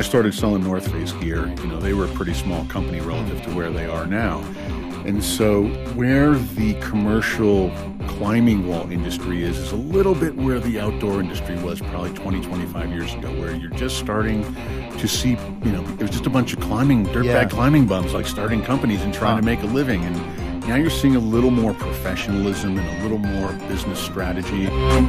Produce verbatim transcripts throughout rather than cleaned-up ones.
started selling North Face gear, you know, they were a pretty small company relative to where they are now. And so where the commercial climbing wall industry is, is a little bit where the outdoor industry was probably twenty, twenty-five years ago, where you're just starting to see, you know, it was just a bunch of climbing, dirtbag Yeah. climbing bums, like starting companies and trying Huh. to make a living. And now you're seeing a little more professionalism and a little more business strategy.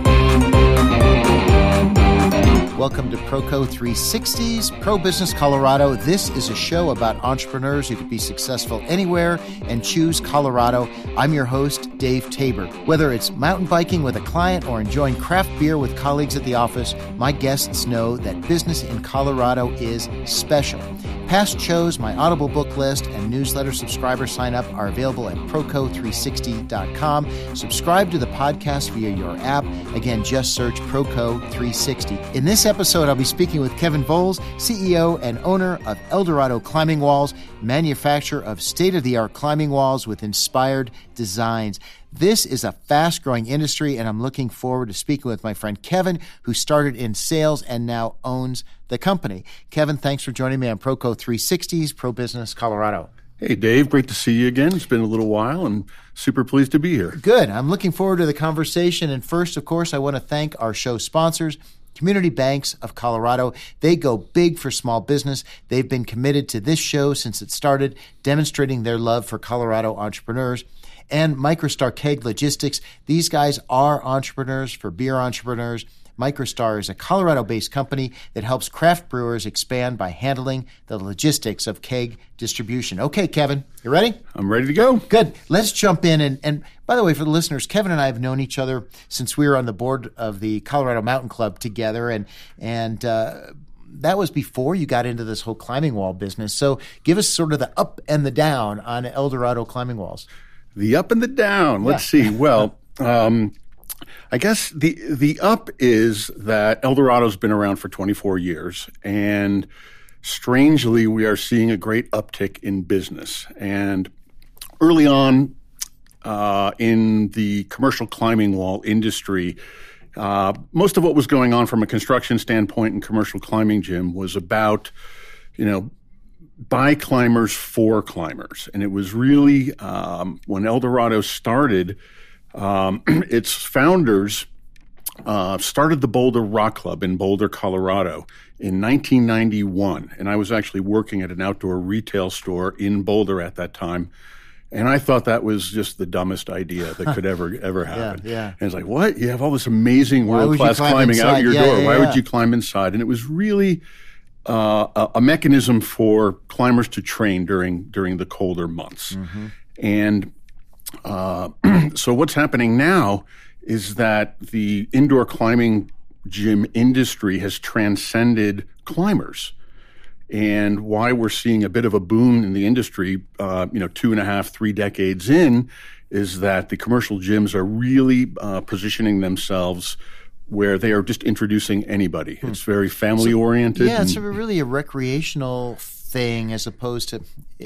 Welcome to Proco three sixty's Pro Business Colorado. This is a show about entrepreneurs who can be successful anywhere and choose Colorado. I'm your host, Dave Tabor. Whether it's mountain biking with a client or enjoying craft beer with colleagues at the office, my guests know that business in Colorado is special. Past shows, my Audible book list, and newsletter subscriber sign up are available at proco three sixty dot com. Subscribe to the podcast via your app. Again, just search Proco three sixty. In this episode, I'll be speaking with Kevin Voles, C E O and owner of Eldorado Climbing Walls, manufacturer of state-of-the-art climbing walls with inspired designs. This is a fast-growing industry, and I'm looking forward to speaking with my friend Kevin, who started in sales and now owns the company. Kevin, thanks for joining me on Proco three sixty's Pro Business Colorado. Hey, Dave, great to see you again. It's been a little while and super pleased to be here. Good. I'm looking forward to the conversation. And first, of course, I want to thank our show sponsors, Community Banks of Colorado. They go big for small business. They've been committed to this show since it started, demonstrating their love for Colorado entrepreneurs. And Microstar Keg Logistics. These guys are entrepreneurs for beer entrepreneurs. Microstar is a Colorado-based company that helps craft brewers expand by handling the logistics of keg distribution. Okay, Kevin, you ready? I'm ready to go. Good. Let's jump in. And, and by the way, for the listeners, Kevin and I have known each other since we were on the board of the Colorado Mountain Club together. And, and uh, that was before you got into this whole climbing wall business. So give us sort of the up and the down on Eldorado Climbing Walls. The up and the down. Let's Yeah. see. Well, um, I guess the the up is that Eldorado's been around for twenty-four years, and strangely, we are seeing a great uptick in business. And early on uh, in the commercial climbing wall industry, uh, most of what was going on from a construction standpoint in commercial climbing gym was about, you know, by climbers for climbers. And it was really, um, when Eldorado started, um, its founders uh, started the Boulder Rock Club in Boulder, Colorado in nineteen ninety-one. And I was actually working at an outdoor retail store in Boulder at that time. And I thought that was just the dumbest idea that could ever, ever happen. Yeah, yeah. And it's like, what? You have all this amazing Why would you world-class climb climbing out inside? your Yeah, door. yeah, Why yeah. would you climb inside? And it was really Uh, a, a mechanism for climbers to train during during the colder months. Mm-hmm. And uh, so what's happening now is that the indoor climbing gym industry has transcended climbers. And why we're seeing a bit of a boom in the industry, uh, you know, two and a half, three decades in, is that the commercial gyms are really uh, positioning themselves where they are just introducing anybody. Hmm. It's very family-oriented. Yeah, it's and- a really a recreational thing as opposed to,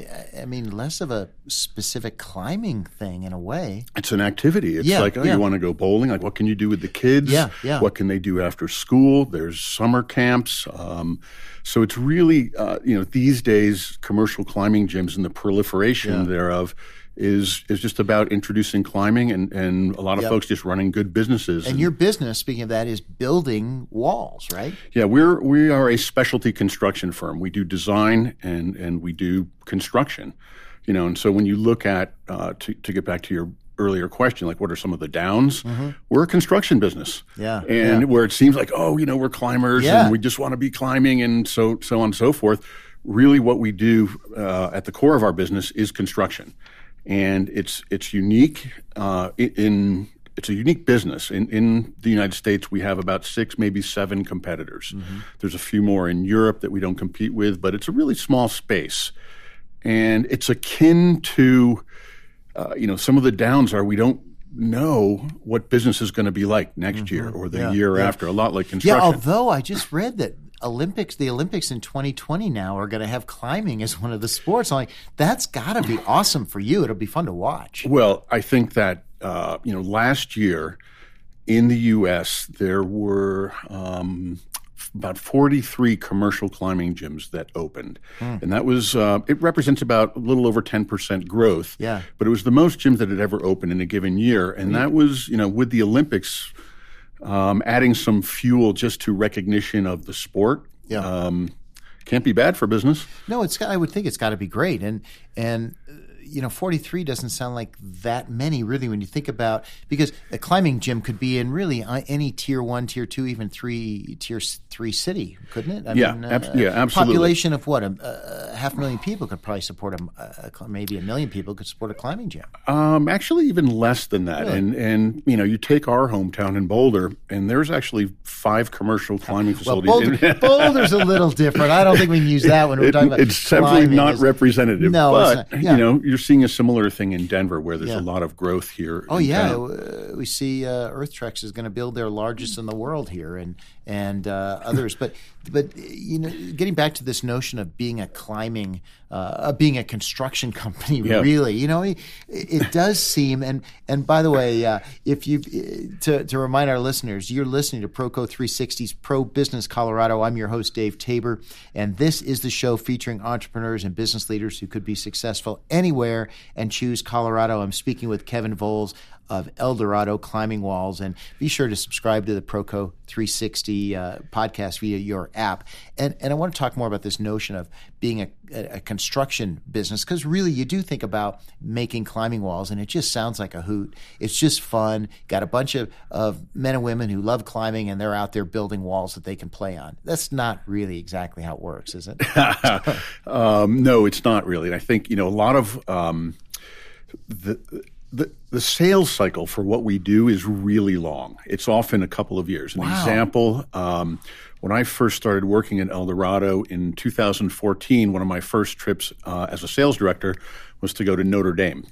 I mean, less of a specific climbing thing in a way. It's an activity. It's Yeah, like, oh, yeah. you want to go bowling? Like, what can you do with the kids? Yeah, yeah. What can they do after school? There's summer camps. Um, so it's really, uh, you know, these days, commercial climbing gyms and the proliferation Yeah. thereof is is just about introducing climbing and, and a lot of Yep. folks just running good businesses. And your business, speaking of that, is building walls, right? Yeah, we're we are a specialty construction firm. We do design and and we do construction, you know. And so when you look at uh, to to get back to your earlier question, like what are some of the downs? Mm-hmm. We're a construction business, Yeah, and yeah. where it seems like oh, you know, we're climbers Yeah. and we just want to be climbing and so so on and so forth. Really, what we do uh, at the core of our business is construction, and it's it's unique uh, in. It's a unique business. In, in the United States, we have about six, maybe seven competitors. Mm-hmm. There's a few more in Europe that we don't compete with, but it's a really small space. And it's akin to, uh, you know, some of the downs are we don't know what business is going to be like next mm-hmm. year or the yeah, year yeah. after, a lot like construction. Yeah, although I just read that Olympics, the Olympics in twenty twenty now are going to have climbing as one of the sports. I'm like, that's got to be awesome for you. It'll be fun to watch. Well, I think that, uh, you know, last year in the U S, there were um, about forty-three commercial climbing gyms that opened. Mm. And that was, uh, it represents about a little over ten percent growth. Yeah. But it was the most gyms that had ever opened in a given year. And that was, you know, with the Olympics um, adding some fuel just to recognition of the sport. Yeah. Um, can't be bad for business. No, it's. I would think it's got to be great. And, and you know, forty-three doesn't sound like that many, really, when you think about, because a climbing gym could be in really any tier one, tier two, even three, tier three city, couldn't it? I yeah, mean, ab- uh, yeah, absolutely. Population of what, a, a half a million people could probably support a, a maybe a million people could support a climbing gym. Um, actually, even less than that. Really? And and you know, you take our hometown in Boulder, and there's actually five commercial climbing Well, facilities. Boulder, Boulder's a little different. I don't think we can use that when we're It- talking about it's definitely climbing. not It's- representative. No, but it's not. Yeah. you know, you're seeing a similar thing in Denver, where there's Yeah. a lot of growth here. Oh in yeah, town. uh, we see uh, Earthtrex is going to build their largest in the world here, and and uh, others. But but you know, getting back to this notion of being a climbing, uh, of being a construction company, Yeah. really, you know, it, it does seem. And and by the way, uh, if you to to remind our listeners, you're listening to Proco three sixty's Pro Business Colorado. I'm your host, Dave Tabor, and this is the show featuring entrepreneurs and business leaders who could be successful anywhere and choose Colorado. I'm speaking with Kevin Voles of El Dorado Climbing Walls, and be sure to subscribe to the Proco three sixty uh, podcast via your app. And and I want to talk more about this notion of being a, a construction business, because really you do think about making climbing walls, and it just sounds like a hoot. It's just fun. Got a bunch of, of men and women who love climbing, and they're out there building walls that they can play on. That's not really exactly how it works, is it? um, no, it's not really. And I think, you know, a lot of um, the, the the sales cycle for what we do is really long. It's often a couple of years. An Wow. example, um, when I first started working at El Dorado in two thousand fourteen, one of my first trips uh, as a sales director was to go to Notre Dame.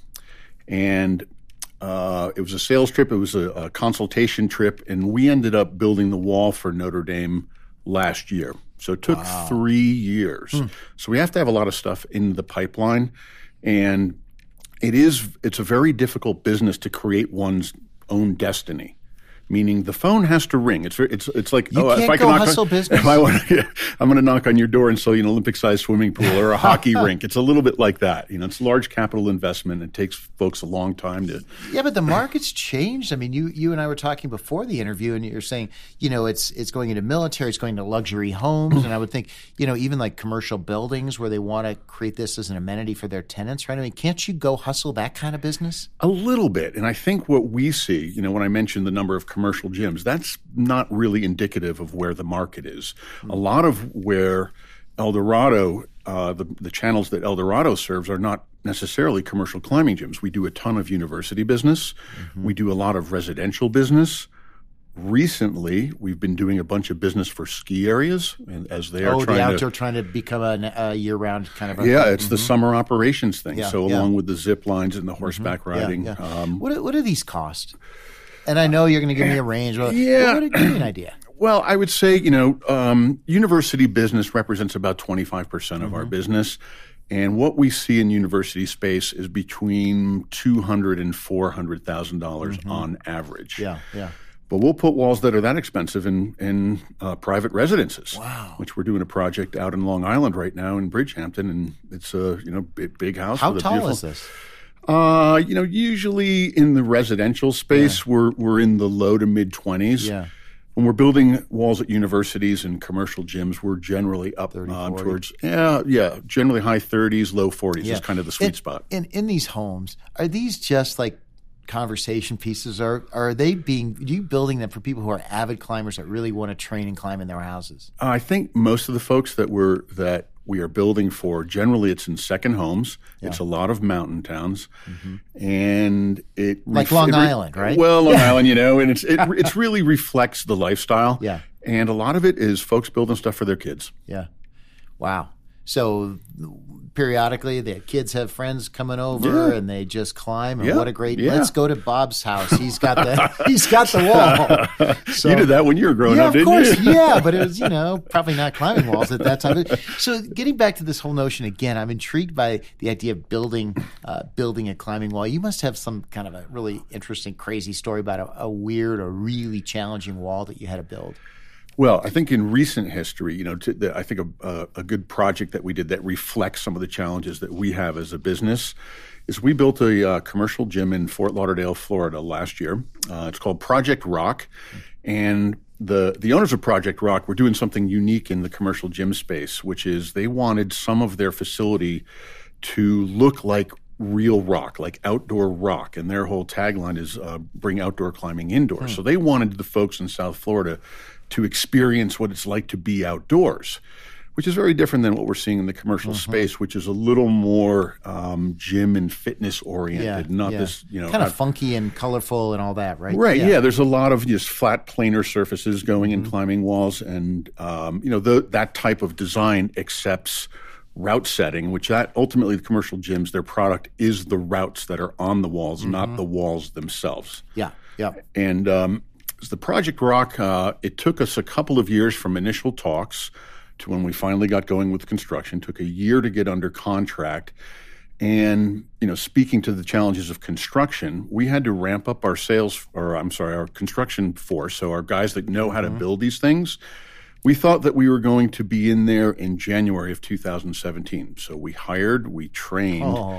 And uh, it was a sales trip. It was a, a consultation trip. And we ended up building the wall for Notre Dame last year. So it took Wow. three years. Hmm. So we have to have a lot of stuff in the pipeline. And it is, it's a very difficult business to create one's own destiny. Meaning the phone has to ring. It's it's it's like You oh, can't if I go can knock hustle on, business. If I want, I'm going to knock on your door and sell you an Olympic-sized swimming pool or a hockey rink. It's a little bit like that. You know, it's large capital investment. It takes folks a long time to. Yeah, but the market's changed. I mean, you you and I were talking before the interview, and you're saying, you know, it's it's going into military, it's going to luxury homes, and I would think, you know, even like commercial buildings where they want to create this as an amenity for their tenants, right? I mean, can't you go hustle that kind of business? A little bit. And I think what we see, you know, when I mentioned the number of commercial gyms, that's not really indicative of where the market is. Mm-hmm. A lot of where El Dorado, uh, the, the channels that El Dorado serves are not necessarily commercial climbing gyms. We do a ton of university business. Mm-hmm. We do a lot of residential business. Recently, we've been doing a bunch of business for ski areas, and as they are oh, trying the outdoor to, trying to become a, a year-round kind of a yeah, it's mm-hmm. the summer operations thing. Yeah, so yeah. along with the zip lines and the horseback Mm-hmm. riding, Yeah, yeah. Um, what what do these cost? And I know you're going to give me a range. But Yeah. what, what, give me an idea. Well, I would say, you know, um, university business represents about twenty-five percent of Mm-hmm. our business. And what we see in university space is between two hundred thousand dollars and four hundred thousand dollars Mm-hmm. on average. Yeah, yeah. But we'll put walls that are that expensive in, in uh, private residences. Wow. Which we're doing a project out in Long Island right now in Bridgehampton. And it's a, you know, big, big house. How with a tall beautiful, is this? Uh, you know, usually in the residential space, we're we're in the low to mid twenties. Yeah. When we're building walls at universities and commercial gyms, we're generally up thirty, uh, forty. towards yeah, yeah, generally high thirties, low forties Yeah. is kind of the sweet in, spot. In in these homes, are these just like conversation pieces, or, or are they being? Are you building them for people who are avid climbers that really want to train and climb in their houses? Uh, I think most of the folks that we're that we are building for, generally it's in second homes. Yeah. It's a lot of mountain towns, mm-hmm. and it Like ref- Long it re- Island, right? Well, Long Island, you know, and it's it it's really reflects the lifestyle. Yeah. And a lot of it is folks building stuff for their kids. Yeah. Wow. So periodically, the kids have friends coming over, Yeah. and they just climb. And Yeah. what a great! Yeah. Let's go to Bob's house. He's got the he's got the wall. So, you did that when you were growing yeah, up, of didn't course, you? yeah. But it was, you know, probably not climbing walls at that time. So getting back to this whole notion again, I'm intrigued by the idea of building uh, building a climbing wall. You must have some kind of a really interesting, crazy story about a, a weird or really challenging wall that you had to build. Well, I think in recent history, you know, to the, I think a, a good project that we did that reflects some of the challenges that we have as a business is we built a uh, commercial gym in Fort Lauderdale, Florida last year. Uh, it's called Project Rock. And the the owners of Project Rock were doing something unique in the commercial gym space, which is they wanted some of their facility to look like real rock, like outdoor rock. And their whole tagline is uh, bring outdoor climbing indoors. Hmm. So they wanted the folks in South Florida to experience what it's like to be outdoors, which is very different than what we're seeing in the commercial mm-hmm. space, which is a little more um, gym and fitness oriented, yeah, not yeah. this, you know. Kind of not, funky and colorful and all that, right? Right, yeah. yeah. There's a lot of just flat planar surfaces going mm-hmm. and climbing walls. And, um, you know, the, that type of design accepts route setting, which that ultimately the commercial gyms, their product is the routes that are on the walls, mm-hmm. not the walls themselves. Yeah, yeah. And um, the Project Rock, uh, it took us a couple of years from initial talks to when we finally got going with construction. Took a year to get under contract. And, you know, speaking to the challenges of construction, we had to ramp up our sales, or I'm sorry, our construction force, so our guys that know how to mm-hmm. build these things. We thought that we were going to be in there in January of two thousand seventeen. So we hired, we trained, oh.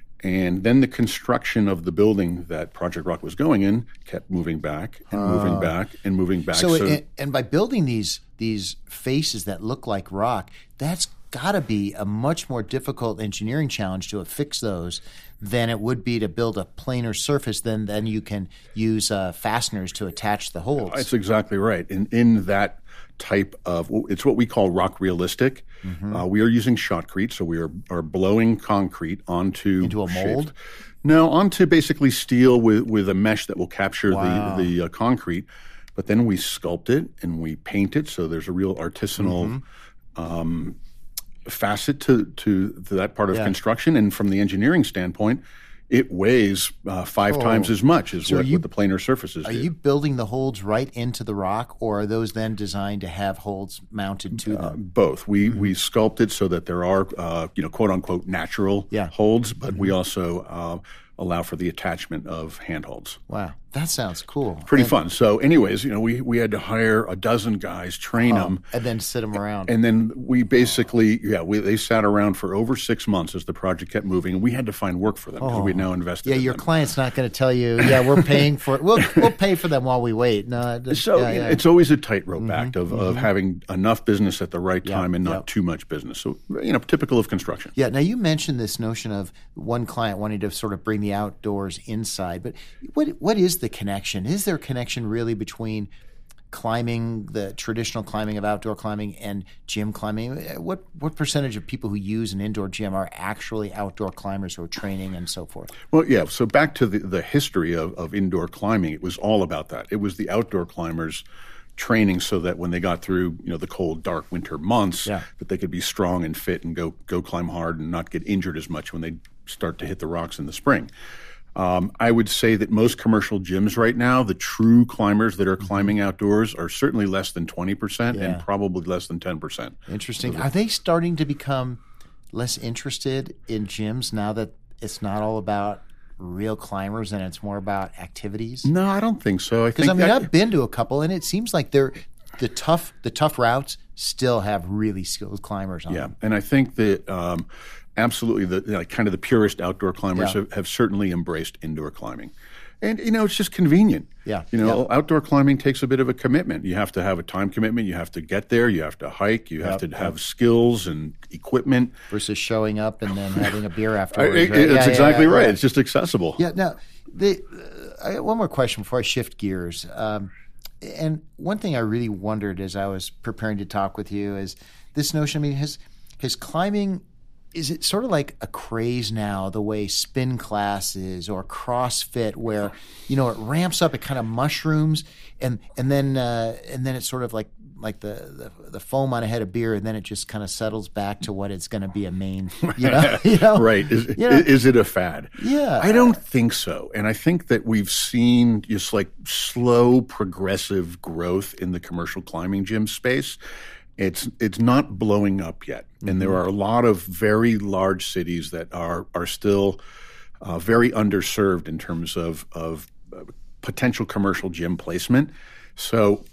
and then the construction of the building that Project Rock was going in kept moving back and uh. moving back and moving back. So, so it, and by building these these faces that look like rock, that's got to be a much more difficult engineering challenge to affix those than it would be to build a planar surface. Then then you can use uh, fasteners to attach the holes. That's exactly right. In in that type of, it's what we call rock realistic. Mm-hmm. Uh, we are using shotcrete, so we are, are blowing concrete onto into a mold. Shaped, no, onto basically steel with, with a mesh that will capture wow. the the uh, concrete. But then we sculpt it and we paint it, so there's a real artisanal mm-hmm. um, facet to, to to that part of yeah. construction. And from the engineering standpoint, it weighs uh, five oh. times as much as so what, you, what the planar surfaces are do. Are you building the holds right into the rock, or are those then designed to have holds mounted to them? Uh, both. We mm-hmm. we sculpt it so that there are, uh, you know, quote unquote natural yeah. holds, but mm-hmm. we also uh, allow for the attachment of handholds. Wow. That sounds cool. Pretty and, fun. So anyways, you know, we, we had to hire a dozen guys, train oh, them. And then sit them around. And then we basically, yeah, we, they sat around for over six months as the project kept moving, and we had to find work for them because oh. we had now invested yeah, in your them. client's not going to tell you, yeah, we're paying for it. We'll, we'll pay for them while we wait. No, just, so yeah, yeah. it's always a tightrope mm-hmm, act of, mm-hmm. of having enough business at the right time yep, and not yep. too much business. So, you know, typical of construction. Yeah. Now, you mentioned this notion of one client wanting to sort of bring the outdoors inside, but what what is the connection? Is there a connection really between climbing, the traditional climbing of outdoor climbing, and gym climbing? What what percentage of people who use an indoor gym are actually outdoor climbers who are training and so forth? Well, yeah. So back to the, the history of, of indoor climbing, it was all about that. It was the outdoor climbers training so that when they got through, you know, the cold, dark winter months, yeah. that they could be strong and fit and go go climb hard and not get injured as much when they start to hit the rocks in the spring. Um, I would say that most commercial gyms right now, the true climbers that are climbing outdoors are certainly less than twenty percent yeah. and probably less than ten percent. Interesting. Are they starting to become less interested in gyms now that it's not all about real climbers and it's more about activities? No, I don't think so. I Because think I mean, that, I've been to a couple, and it seems like they're the tough the tough routes still have really skilled climbers on yeah, them. and I think that um, absolutely the you know, kind of the purest outdoor climbers Yeah. have, have certainly embraced indoor climbing. And, you know, it's just convenient. Yeah. You know, yeah. outdoor climbing takes a bit of a commitment. You have to have a time commitment. You have to get there. You have to hike. You have Yep. to have skills and equipment. Versus showing up and then having a beer afterwards. I- it- right? It's Yeah, yeah, exactly yeah, right. yeah. It's just accessible. Yeah. Now, the, uh, I got one more question before I shift gears. Um, and one thing I really wondered as I was preparing to talk with you is this notion. I mean, has has climbing, is it sort of like a craze now, the way spin class is or CrossFit, where you know it ramps up, it kind of mushrooms, and and then uh, and then it's sort of like like the, the the foam on a head of beer, and then it just kind of settles back to what it's going to be a main, you know, you know? Right? Is, You know? is it a fad? Yeah, I don't think so. And I think that we've seen just like slow, progressive growth in the commercial climbing gym space. It's it's not blowing up yet, and mm-hmm. there are a lot of very large cities that are are still uh, very underserved in terms of of uh, potential commercial gym placement. So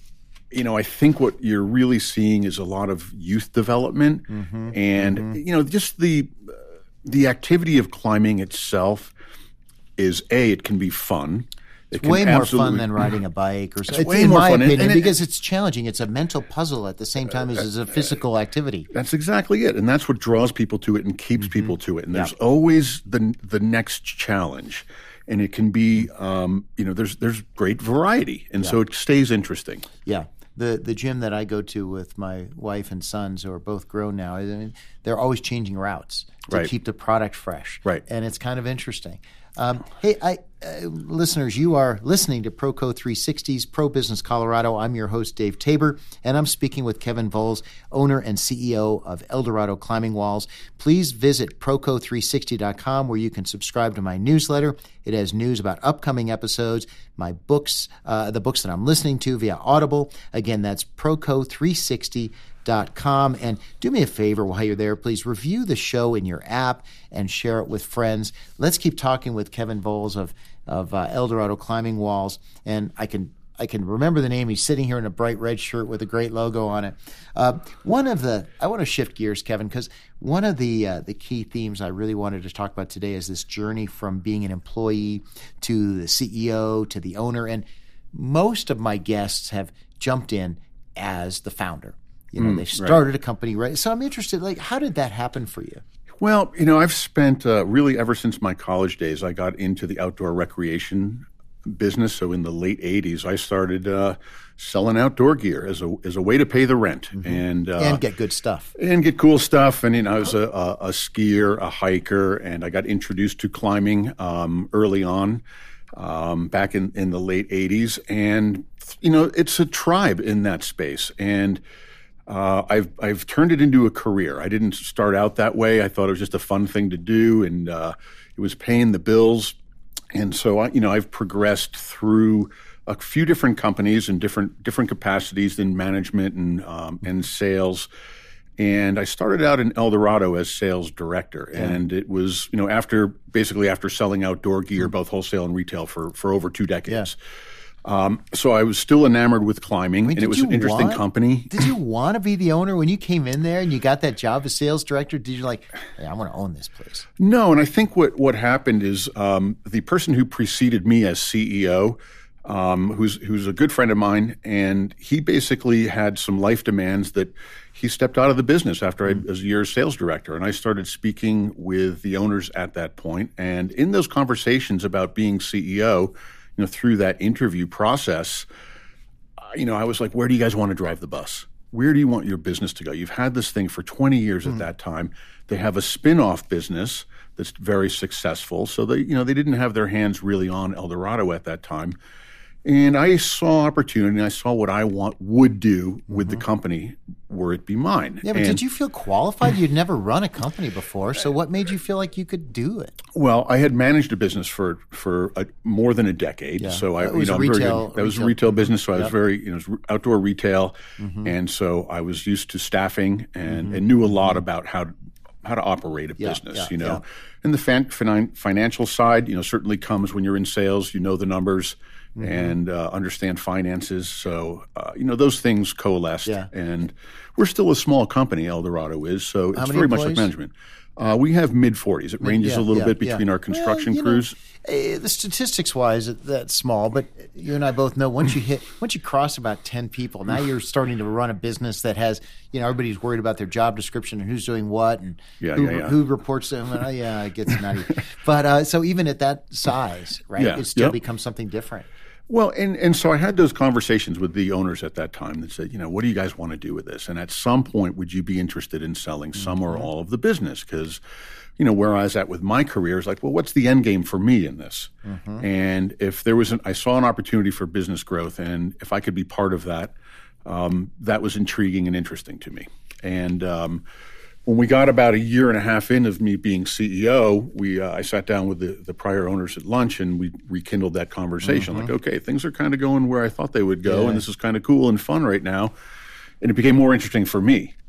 you know, I think what you're really seeing is a lot of youth development, mm-hmm, and mm-hmm. you know, just the the activity of climbing itself is a it can be fun. It's way more fun than riding a bike or something. It's way more in my fun. opinion, and it, because it's challenging. It's a mental puzzle at the same time as it's a physical activity. That's exactly it. And that's what draws people to it and keeps mm-hmm. people to it. And there's yeah. always the the next challenge. And it can be, um, you know, there's there's great variety. And yeah. so it stays interesting. Yeah. The the gym that I go to with my wife and sons, who are both grown now, I mean, they're always changing routes to right. keep the product fresh. Right. And it's kind of interesting. Um, hey, I, uh, listeners, you are listening to Proco three sixty's Pro Business Colorado. I'm your host, Dave Tabor, and I'm speaking with Kevin Volz, owner and C E O of Eldorado Climbing Walls. Please visit Proco three sixty dot com, where you can subscribe to my newsletter. It has news about upcoming episodes, my books, uh, the books that I'm listening to via Audible. Again, that's Proco three sixty dot com. And do me a favor while you're there, please review the show in your app and share it with friends. Let's keep talking with Kevin Volz of of uh, Eldorado Climbing Walls. And I can I can remember the name. He's sitting here in a bright red shirt with a great logo on it. Uh, one of the I want to shift gears, Kevin, because one of the uh, the key themes I really wanted to talk about today is this journey from being an employee to the C E O to the owner. And most of my guests have jumped in as the founder. You know, mm, they started right. a company, right? So I'm interested, like, how did that happen for you? Well, you know, I've spent uh, really ever since my college days, I got into the outdoor recreation business. So in the late eighties, I started uh, selling outdoor gear as a as a way to pay the rent mm-hmm. and uh, and get good stuff and get cool stuff. And you know, I was a, a, a skier, a hiker, and I got introduced to climbing um, early on. Um, back in, in the late eighties. And, you know, it's a tribe in that space. And uh, I've I've turned it into a career. I didn't start out that way. I thought it was just a fun thing to do, and uh, it was paying the bills. And so, I, you know, I've progressed through a few different companies in different different capacities in management and um, and sales. And I started out in Eldorado as sales director. Yeah. And it was, you know, after basically after selling outdoor gear, both wholesale and retail for, for over two decades. Yeah. Um, so I was still enamored with climbing, I mean, and it was an interesting want, company. Did you want to be the owner when you came in there and you got that job as sales director? Did you like, hey, I want to own this place? No. And I think what, what happened is um, the person who preceded me as C E O, um, who's who's a good friend of mine, and he basically had some life demands that he stepped out of the business after I was a year as sales director. And I started speaking with the owners at that point. And in those conversations about being C E O, you know, through that interview process, you know, I was like, where do you guys want to drive the bus? Where do you want your business to go? You've had this thing for twenty years mm. at that time. They have a spin-off business that's very successful. So they, you know, they didn't have their hands really on Eldorado at that time. And I saw opportunity, and I saw what I want would do with mm-hmm. the company were it be mine. Yeah, but and, did you feel qualified? You'd never run a company before, so what made you feel like you could do it? Well, I had managed a business for for a, more than a decade, yeah. so I, it was you know, retail, I'm very good. That was a retail business, so I yep. was very, you know, it was outdoor retail, mm-hmm. and so I was used to staffing and, mm-hmm. and knew a lot about how to, how to operate a yeah, business, yeah, you know. Yeah. And the fan, fin- financial side, you know, certainly comes when you're in sales. You know the numbers. Mm-hmm. and uh, understand finances. So, uh, you know, those things coalesced. Yeah. And we're still a small company, Eldorado is, so How it's many very employees? much like management. Uh, we have mid-forties. It ranges yeah, a little yeah, bit between yeah. our construction well, crews. Know, uh, the statistics-wise, that's small, but you and I both know once you hit, once you cross about ten people, now you're starting to run a business that has, you know, everybody's worried about their job description and who's doing what and yeah, who, yeah, yeah. who reports to them. And, oh, yeah, it gets nutty. But uh, so even at that size, right, yeah, it still yep. becomes something different. Well, and, and so I had those conversations with the owners at that time that said, you know, what do you guys want to do with this? And at some point, would you be interested in selling some mm-hmm. or all of the business? Because, you know, where I was at with my career is like, well, what's the end game for me in this? Mm-hmm. And if there was an, I saw an opportunity for business growth, and if I could be part of that, um, that was intriguing and interesting to me. And um, when we got about a year and a half in of me being C E O, we uh, I sat down with the, the prior owners at lunch, and we rekindled that conversation. Mm-hmm. Like, okay, things are kind of going where I thought they would go, yeah. and this is kind of cool and fun right now. And it became more interesting for me.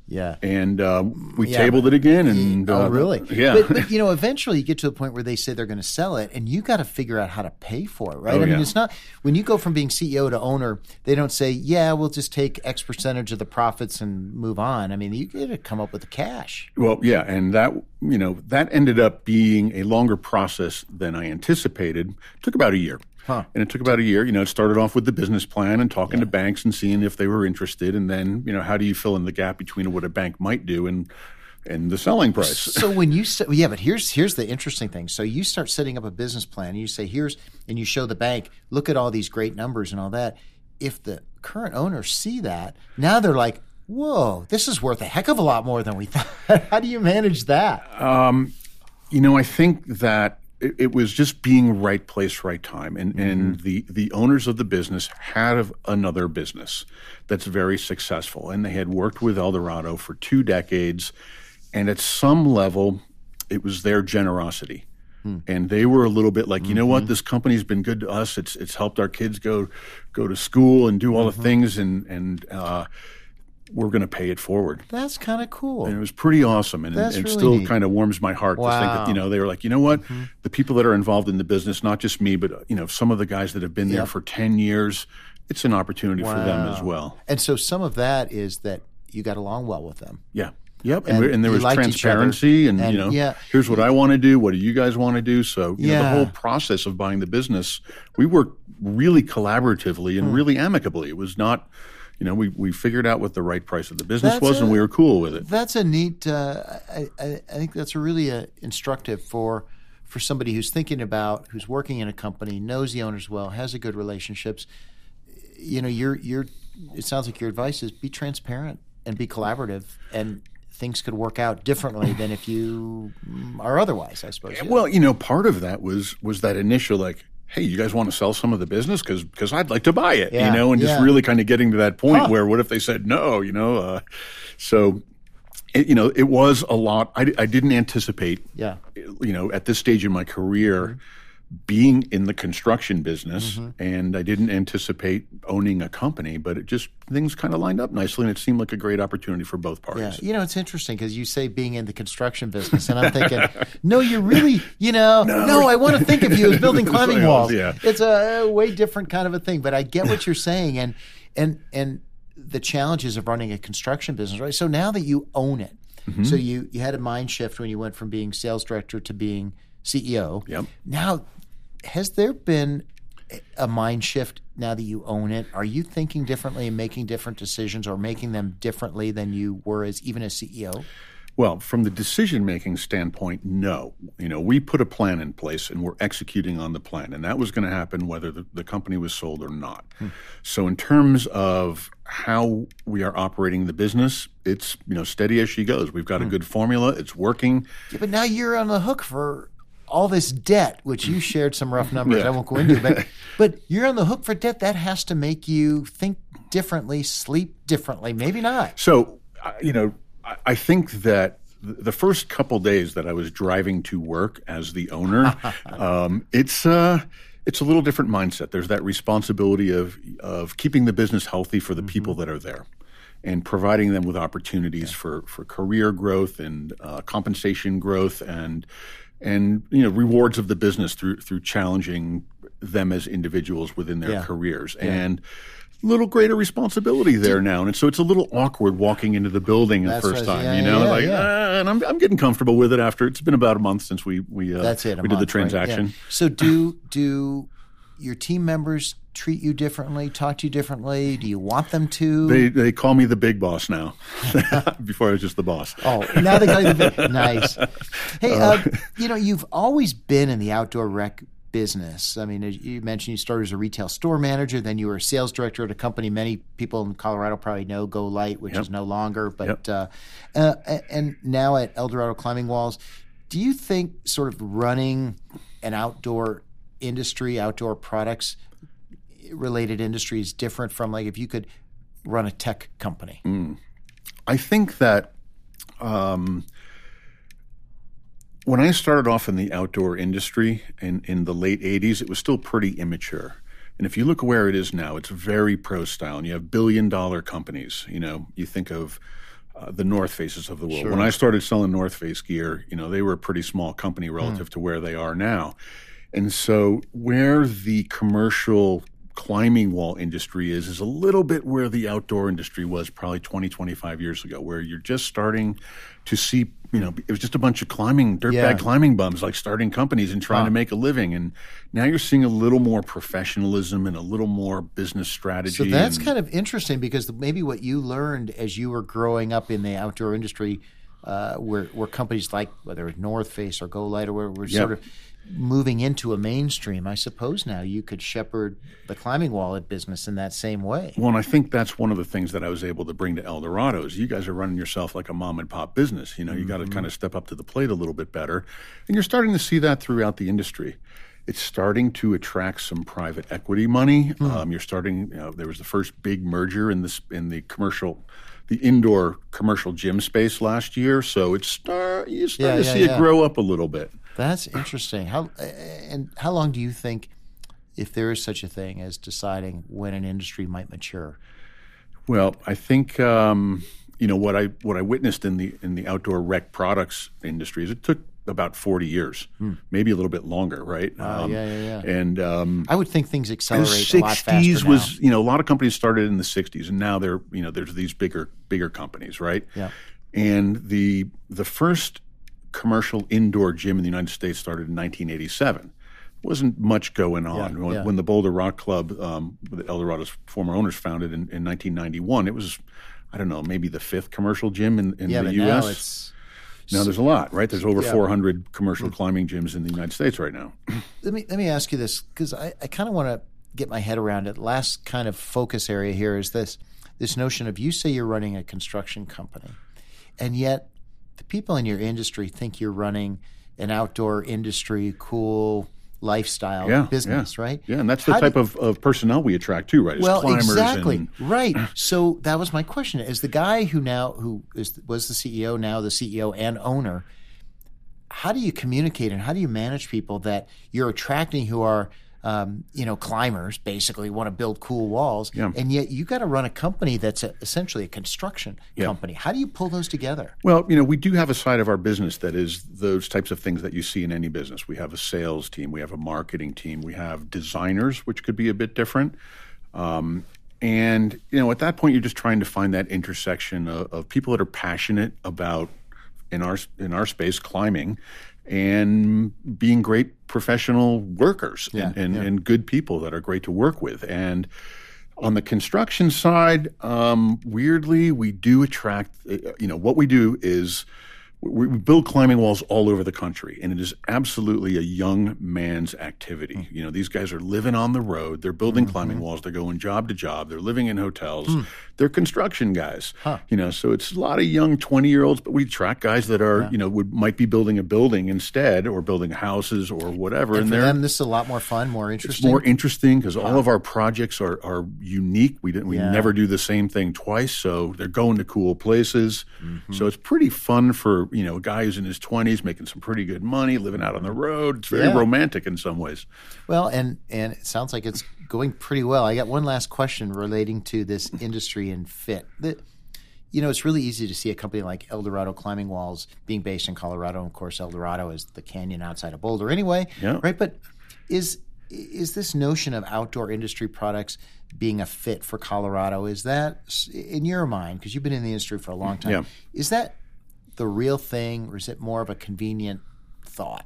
Yeah. And uh, we Yeah, tabled it again. And oh, uh, really? Yeah. But, but, you know, eventually you get to the point where they say they're going to sell it, and you got to figure out how to pay for it, right? Oh, I mean, yeah. it's not – when you go from being C E O to owner, they don't say, yeah, we'll just take X percentage of the profits and move on. I mean, you got to come up with the cash. Well, yeah, and that you know that ended up being a longer process than I anticipated. It took about a year. Huh. And it took about a year. You know, it started off with the business plan and talking yeah. to banks and seeing if they were interested. And then, you know, how do you fill in the gap between what a bank might do and and the selling price? So when you say, yeah, but here's here's the interesting thing. So you start setting up a business plan and you say, here's, and you show the bank, look at all these great numbers and all that. If the current owners see that, now they're like, whoa, this is worth a heck of a lot more than we thought. How do you manage that? Um, you know, I think that it, it was just being right place, right time. And, mm-hmm. and the, the owners of the business had another business that's very successful. And they had worked with Eldorado for two decades. And at some level, it was their generosity. Hmm. And they were a little bit like, you know mm-hmm. what, this company's been good to us. It's it's helped our kids go go to school and do all mm-hmm. the things, and and uh, we're going to pay it forward. That's kind of cool. And it was pretty awesome, and, That's and really still neat. kind of warms my heart Wow. to think that, you know, they were like, you know what, mm-hmm. the people that are involved in the business, not just me, but you know, some of the guys that have been yep. there for ten years, it's an opportunity wow. for them as well. And so some of that is that you got along well with them. Yeah. Yep, and, And we're, and there you was liked each transparency, and, and, you know, yeah. here's what I want to do. What do you guys want to do? So, you Yeah. know, the whole process of buying the business, we worked really collaboratively and Hmm. really amicably. It was not, you know, we we figured out what the right price of the business That's was, a- and we were cool with it. That's a neat. Uh, I, I, I think that's a really uh, instructive for for somebody who's thinking about, who's working in a company, knows the owners well, has a good relationships. You know, your your. It sounds like your advice is be transparent and be collaborative, and things could work out differently than if you are otherwise, I suppose. Well, you know, part of that was was that initial like, hey, you guys want to sell some of the business? Because because I'd like to buy it, Yeah, you know, and just yeah. really kind of getting to that point Huh. where what if they said no, you know? Uh, so, it, you know, it was a lot. I, I didn't anticipate, Yeah. you know, at this stage in my career, mm-hmm. being in the construction business, Mm-hmm. and I didn't anticipate owning a company, but it just, things kind of lined up nicely, and it seemed like a great opportunity for both Yeah, parties. you know, it's interesting because you say being in the construction business, and I'm thinking, no, you're really, you know, no, No. I want to think of you as building climbing Something else, walls. yeah. It's a way different kind of a thing, but I get what you're saying, and and and the challenges of running a construction business, right? So now that you own it, Mm-hmm. so you you had a mind shift when you went from being sales director to being C E O. Yep. Now, has there been a mind shift now that you own it? Are you thinking differently and making different decisions, or making them differently than you were as even as C E O? Well, from the decision-making standpoint, no. You know, we put a plan in place, and we're executing on the plan, and that was going to happen whether the, the company was sold or not. Hmm. So in terms of how we are operating the business, it's, you know, steady as she goes. We've got hmm. a good formula. It's working. Yeah, but now you're on the hook for all this debt, which you shared some rough numbers Yeah. I won't go into, but but you're on the hook for debt. That has to make you think differently, sleep differently. Maybe not. So, uh, you know, I, I think that th- the first couple days that I was driving to work as the owner, um, it's uh, it's a little different mindset. There's that responsibility of of keeping the business healthy for the mm-hmm. people that are there, and providing them with opportunities yeah. for, for career growth and uh, compensation growth, and and you know, rewards of the business through through challenging them as individuals within their yeah. careers. Yeah. And a little greater responsibility there now, and so it's a little awkward walking into the building That's the first right. time, Yeah, you know, yeah, like, yeah. Uh, and I'm I'm getting comfortable with it after it's been about a month since we we uh, That's it. a we did month, the transaction. Right? Yeah. So do do your team members treat you differently, talk to you differently? Do you want them to? They they call me the big boss now. Before I was just the boss. Oh, now they call you the big. Nice. Hey, uh, you know, you've always been in the outdoor rec business. I mean, as you mentioned, you started as a retail store manager, then you were a sales director at a company many people in Colorado probably know, Go Light, which Yep. is no longer, but Yep. uh, uh, and now at Eldorado Climbing Walls. Do you think sort of running an outdoor industry, outdoor products related industry is different from, like, if you could run a tech company? Mm. I think that um, when I started off in the outdoor industry in, in the late eighties, it was still pretty immature. And if you look where it is now, it's very pro style, and you have billion dollar companies. You know, you think of uh, the North Faces of the world. Sure. When I started selling North Face gear, you know, they were a pretty small company relative mm. to where they are now. And so where the commercial climbing wall industry is, is a little bit where the outdoor industry was probably twenty, twenty-five years ago, where you're just starting to see, you know, it was just a bunch of climbing, dirtbag yeah. climbing bums, like starting companies and trying huh. to make a living. And now you're seeing a little more professionalism and a little more business strategy. So that's and, kind of interesting, because maybe what you learned as you were growing up in the outdoor industry, uh, where, where companies like, whether it's North Face or Go Light or where we're yep. sort of moving into a mainstream, I suppose now you could shepherd the climbing wallet business in that same way. Well, and I think that's one of the things that I was able to bring to Eldorado is you guys are running yourself like a mom and pop business. You know, you mm-hmm. got to kind of step up to the plate a little bit better. And you're starting to see that throughout the industry. It's starting to attract some private equity money. Mm. Um, you're starting, you know, there was the first big merger in this in the commercial the indoor commercial gym space last year. So it's start, you start yeah, to yeah, see yeah. it grow up a little bit. That's interesting. How and how long do you think, if there is such a thing as deciding when an industry might mature? Well, I think um, you know what I what I witnessed in the in the outdoor rec products industry is it took about forty years, hmm. maybe a little bit longer, right? Uh, um, yeah, yeah, yeah. And um, I would think things accelerate the a lot faster sixties now. was, you know, a lot of companies started in the sixties, and now they're, you know, there's these bigger bigger companies, right? Yeah. And the the first commercial indoor gym in the United States started in nineteen eighty-seven. Wasn't much going on. Yeah, when, yeah. when the Boulder Rock Club, um, that Eldorado's former owners founded in, in nineteen ninety-one, it was, I don't know, maybe the fifth commercial gym in, in yeah, the but U S. Now, it's, now there's a lot, right? There's over yeah. four hundred commercial mm-hmm. climbing gyms in the United States right now. Let me let me ask you this, because I, I kind of want to get my head around it. Last kind of focus area here is this this notion of, you say you're running a construction company, and yet the people in your industry think you're running an outdoor industry, cool lifestyle yeah, business, yeah. right? Yeah, and that's the How type do, of, of personnel we attract too, right? As well, climbers exactly, and, right. So that was my question: is the guy who now who is was the C E O, now the C E O and owner, how do you communicate and how do you manage people that you're attracting who are Um, you know, climbers basically want to build cool walls, yeah. and yet you got to run a company that's a, essentially a construction yeah. company. How do you pull those together? Well, you know, we do have a side of our business that is those types of things that you see in any business. We have a sales team, we have a marketing team, we have designers, which could be a bit different. Um, and you know, at that point, you're just trying to find that intersection of, of people that are passionate about in our in our space climbing, and being great professional workers yeah, and, and, yeah. and good people that are great to work with. And on the construction side, um, weirdly, we do attract, you know, what we do is we build climbing walls all over the country, and it is absolutely a young man's activity. Mm. You know, these guys are living on the road. They're building mm-hmm. climbing walls. They're going job to job. They're living in hotels. Mm. They're construction guys. Huh. You know, so it's a lot of young twenty-year-olds, but we attract guys that are, yeah. you know, would might be building a building instead, or building houses or whatever. And, and for them, this is a lot more fun, more interesting. It's more interesting because wow. all of our projects are are unique. We didn't, we yeah. never do the same thing twice, so they're going to cool places. Mm-hmm. So it's pretty fun for, you know, a guy who's in his twenties making some pretty good money, living out on the road. It's very yeah. romantic in some ways. Well, and and it sounds like it's going pretty well. I got one last question relating to this industry and fit. The, you know, it's really easy to see a company like Eldorado Climbing Walls being based in Colorado. And of course, Eldorado is the canyon outside of Boulder anyway, yeah. right? But is is this notion of outdoor industry products being a fit for Colorado, is that, in your mind, because you've been in the industry for a long time, yeah. is that the real thing, or is it more of a convenient thought?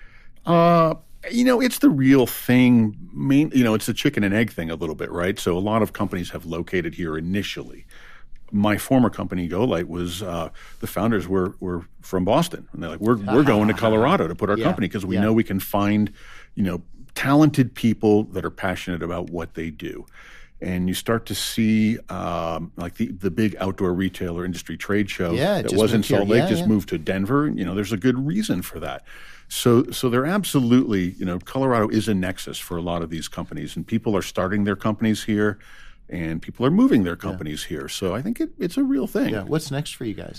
Uh, you know, it's the real thing. Main, you know, it's the chicken and egg thing a little bit, right? So a lot of companies have located here initially. My former company, Go Light, was uh, the founders were were from Boston, and they're like, we're we're going to Colorado to put our yeah, company because we yeah. know we can find, you know, talented people that are passionate about what they do. And you start to see um, like the, the big outdoor retailer industry trade show yeah, that was in Salt Lake yeah, just yeah. moved to Denver. You know, there's a good reason for that. So so they're absolutely, you know, Colorado is a nexus for a lot of these companies, and people are starting their companies here, and people are moving their companies yeah. here. So I think it, it's a real thing. Yeah. What's next for you guys?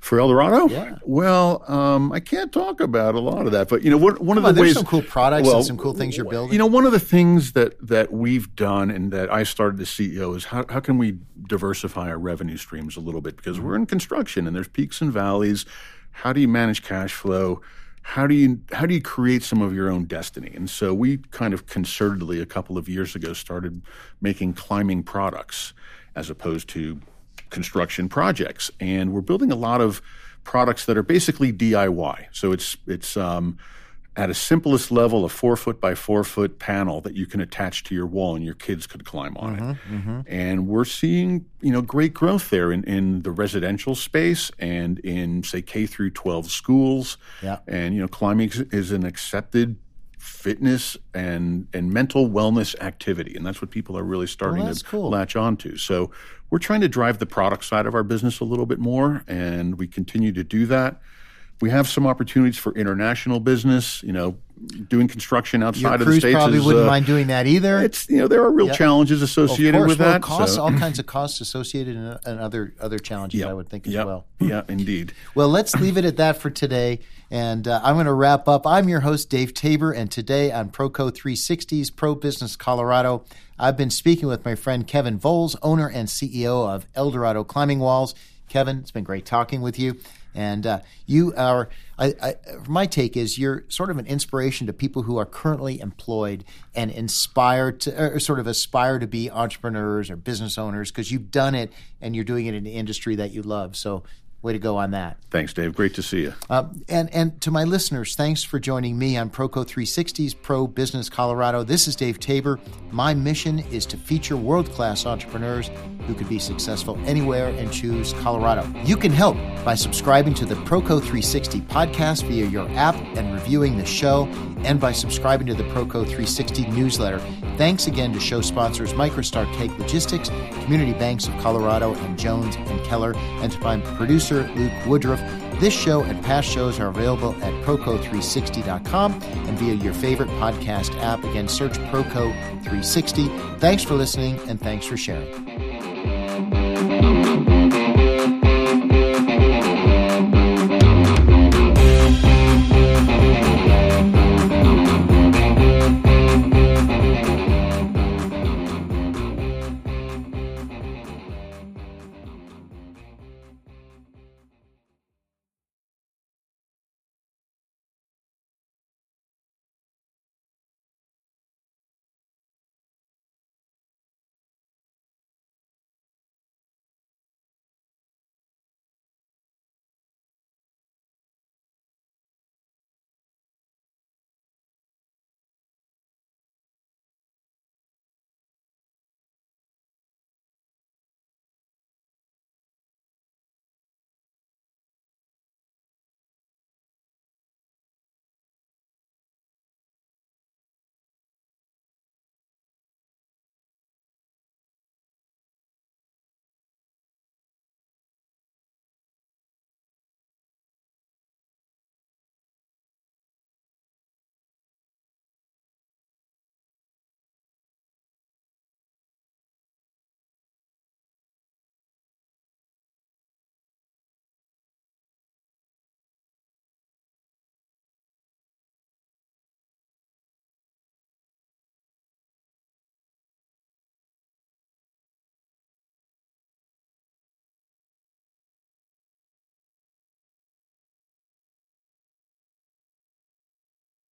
For El Dorado? Yeah. Well, um, I can't talk about a lot of that, but you know, one, one of on, the there's ways some cool products well, and some cool things you're building. You know, one of the things that that we've done and that I started as C E O is how how can we diversify our revenue streams a little bit, because we're in construction and there's peaks and valleys. How do you manage cash flow? How do you how do you create some of your own destiny? And so we kind of concertedly a couple of years ago started making climbing products as opposed to construction projects, and we're building a lot of products that are basically D I Y. So it's it's um, at a simplest level, a four foot by four foot panel that you can attach to your wall, and your kids could climb on mm-hmm, it. Mm-hmm. And we're seeing you know great growth there in, in the residential space and in say K through twelve schools. Yeah. And you know climbing is an accepted fitness and and mental wellness activity, and that's what people are really starting well, to cool. latch onto. So we're trying to drive the product side of our business a little bit more, and we continue to do that. We have some opportunities for international business. You know, doing construction outside Your of the crews States probably is, wouldn't uh, mind doing that either. It's you know there are real yep. challenges associated of course. with well, that. Costs, so. all kinds of costs associated, and, and other other challenges. Yep. I would think as yep. well. Yeah, indeed. Well, let's leave it at that for today, and uh, I'm going to wrap up. I'm your host, Dave Tabor, and today on Proco three sixty's Pro Business Colorado, I've been speaking with my friend Kevin Voles, owner and C E O of El Dorado Climbing Walls. Kevin, it's been great talking with you. And uh, you are, I, I, my take is you're sort of an inspiration to people who are currently employed and inspired to, or sort of aspire to be entrepreneurs or business owners, because you've done it and you're doing it in an industry that you love. So way to go on that. Thanks, Dave. Great to see you. Uh, and, and to my listeners, thanks for joining me on Proco three sixty's Pro Business Colorado. This is Dave Tabor. My mission is to feature world-class entrepreneurs who could be successful anywhere and choose Colorado. You can help by subscribing to the Proco three sixty podcast via your app and reviewing the show, and by subscribing to the Proco three sixty newsletter. Thanks again to show sponsors MicroStar Cake Logistics, Community Banks of Colorado, and Jones and Keller, and to my producer, Luke Woodruff. This show and past shows are available at proco three sixty dot com and via your favorite podcast app. Again, search Proco three sixty. Thanks for listening, and thanks for sharing.